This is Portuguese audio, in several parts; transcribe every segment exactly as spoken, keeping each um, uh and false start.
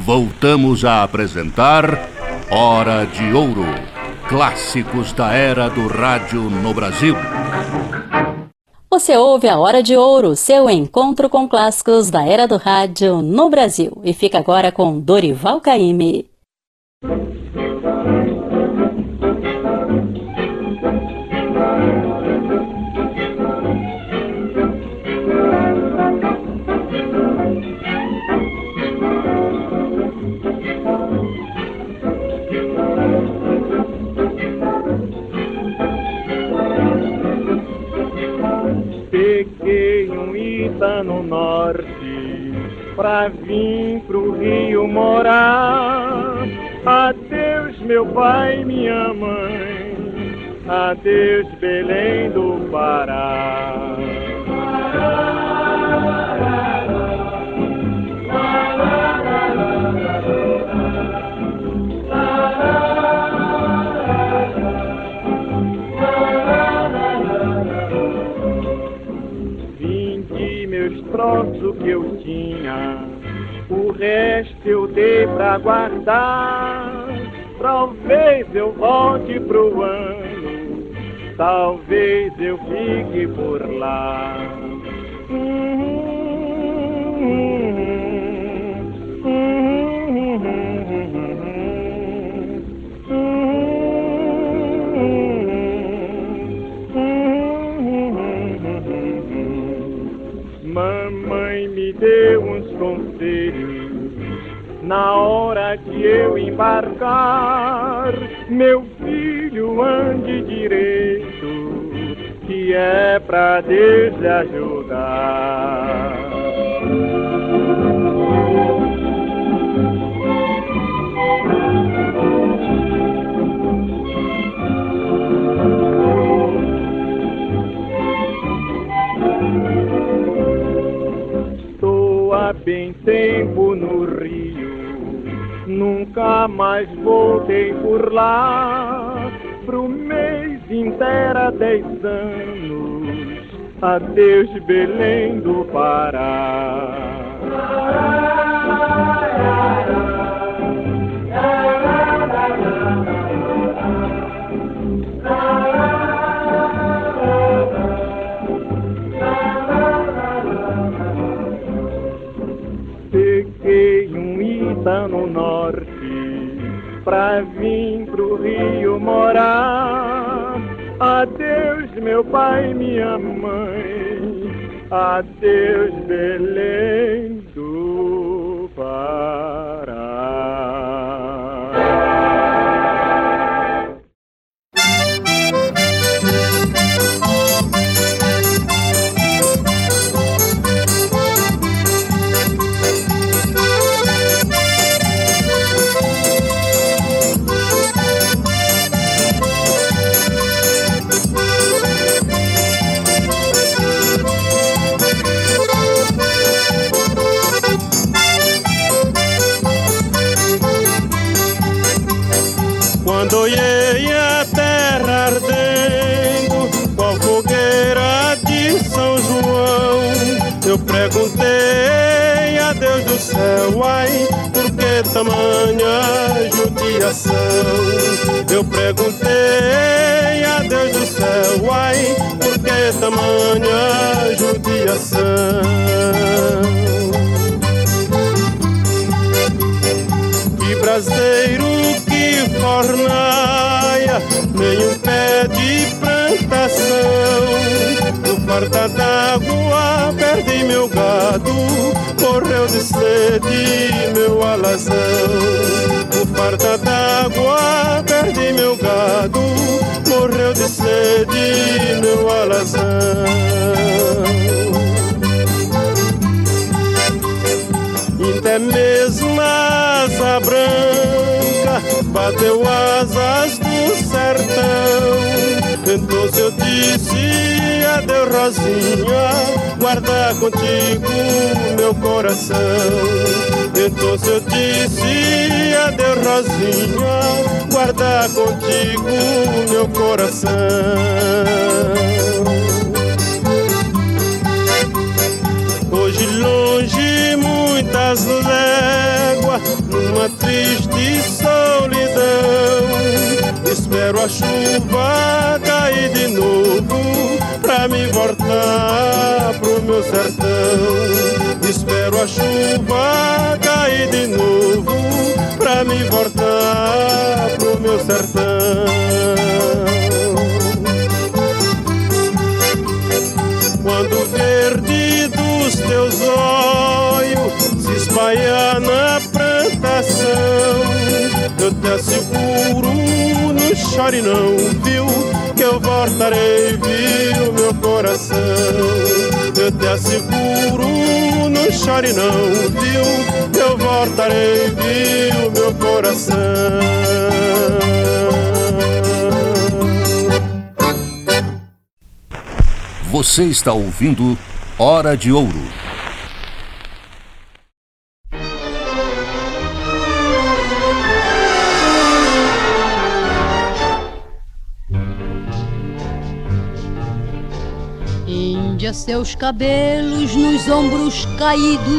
voltamos a apresentar Hora de Ouro, clássicos da era do rádio no Brasil. Você ouve a Hora de Ouro, seu encontro com clássicos da era do rádio no Brasil. E fica agora com Dorival Caymmi. Peguei um Ita no norte pra vir pro Rio morar. Adeus meu pai, minha mãe, adeus Belém do Pará. O que eu tinha, o resto eu dei pra guardar. Talvez eu volte pro ano, talvez eu fique por lá. Mamãe me deu uns conselhos na hora de eu embarcar. Meu filho, ande direito, que é pra Deus lhe ajudar. Há bem tempo no Rio, nunca mais voltei por lá. Pro mês inteiro, dez anos, adeus Belém do Pará. No norte pra vir pro Rio morar. Adeus meu pai, minha mãe, adeus Belém do Pará. Quando olhei a terra ardendo, qual fogueira de São João, eu perguntei a Deus do céu, ai, por que tamanha judiação? Eu perguntei a Deus do céu, ai, por que tamanha judiação? Que braseiro, que fornaia, nem um pé de plantação. No farta d'água perdi meu gado, morreu de sede meu alazão. No farta d'água perdi meu gado, morreu de sede meu alazão. Até mesmo a asa branca bateu asas do sertão. Então eu disse adeus Rosinha, guarda contigo meu coração. Então eu disse adeus Rosinha, guarda contigo meu coração. Hoje longe muitas léguas água numa triste solidão. Espero a chuva cair de novo pra me voltar pro meu sertão. Espero a chuva cair de novo pra me voltar pro meu sertão. Quando o verde dos teus olhos se espalhar na plantação, eu te asseguro, não chore não, viu, que eu voltarei, viu, meu coração. Eu te asseguro, não chore não, viu, que eu voltarei, viu, meu coração. Você está ouvindo Hora de Ouro. Índia, seus cabelos nos ombros caídos,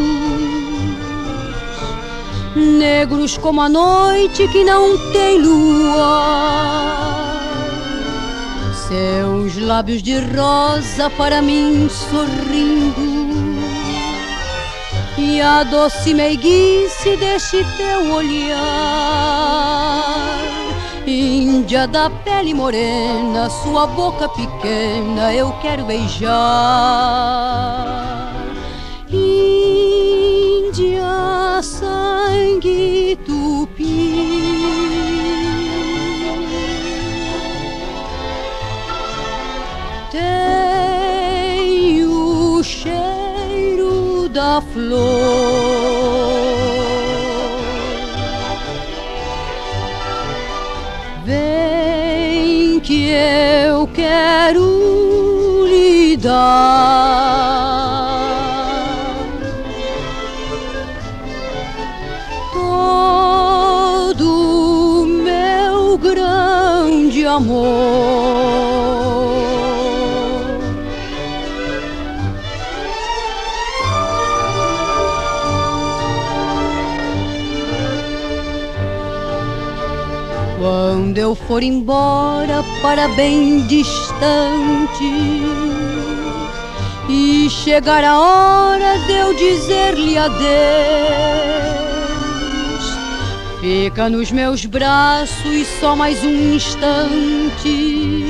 negros como a noite que não tem lua. Seus lábios de rosa para mim sorrindo, e a doce meiguice deste teu olhar. Índia da pele morena, sua boca pequena eu quero beijar. Índia, sangue tupi, tem o cheiro da flor. Vem que eu quero lhe dar todo o meu grande amor. Quando eu for embora para bem distante e chegar a hora de eu dizer-lhe adeus, fica nos meus braços só mais um instante.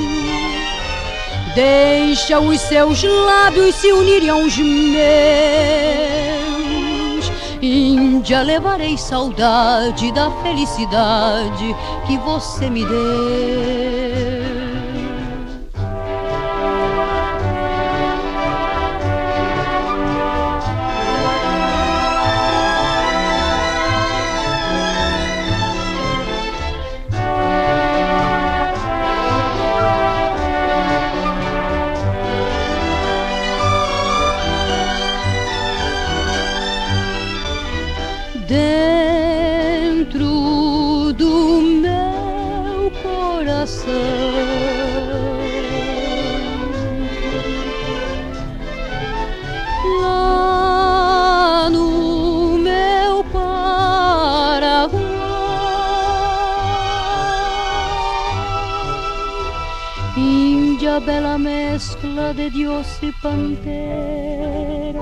Deixa os seus lábios se unirem aos meus. Índia, levarei saudade da felicidade que você me deu. Dentro do meu coração, lá no meu Paraguai, Índia, bela mescla de Dios e pantera.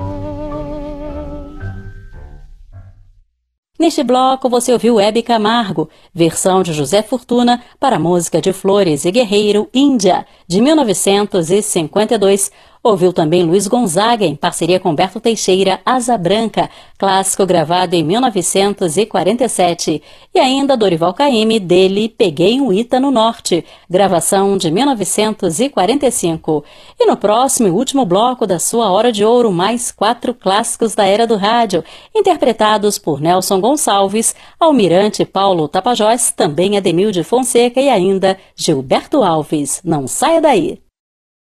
Neste bloco você ouviu Hebe Camargo, versão de José Fortuna para a música de Flores e Guerreiro, Índia, de mil novecentos e cinquenta e dois. Ouviu também Luiz Gonzaga, em parceria com Berto Teixeira, Asa Branca, clássico gravado em mil novecentos e quarenta e sete. E ainda Dorival Caymmi, dele Peguei um Ita no Norte, gravação de mil novecentos e quarenta e cinco. E no próximo e último bloco da sua Hora de Ouro, mais quatro clássicos da era do rádio, interpretados por Nelson Gonçalves, Almirante Paulo Tapajós, também Ademilde Fonseca e ainda Gilberto Alves. Não saia daí!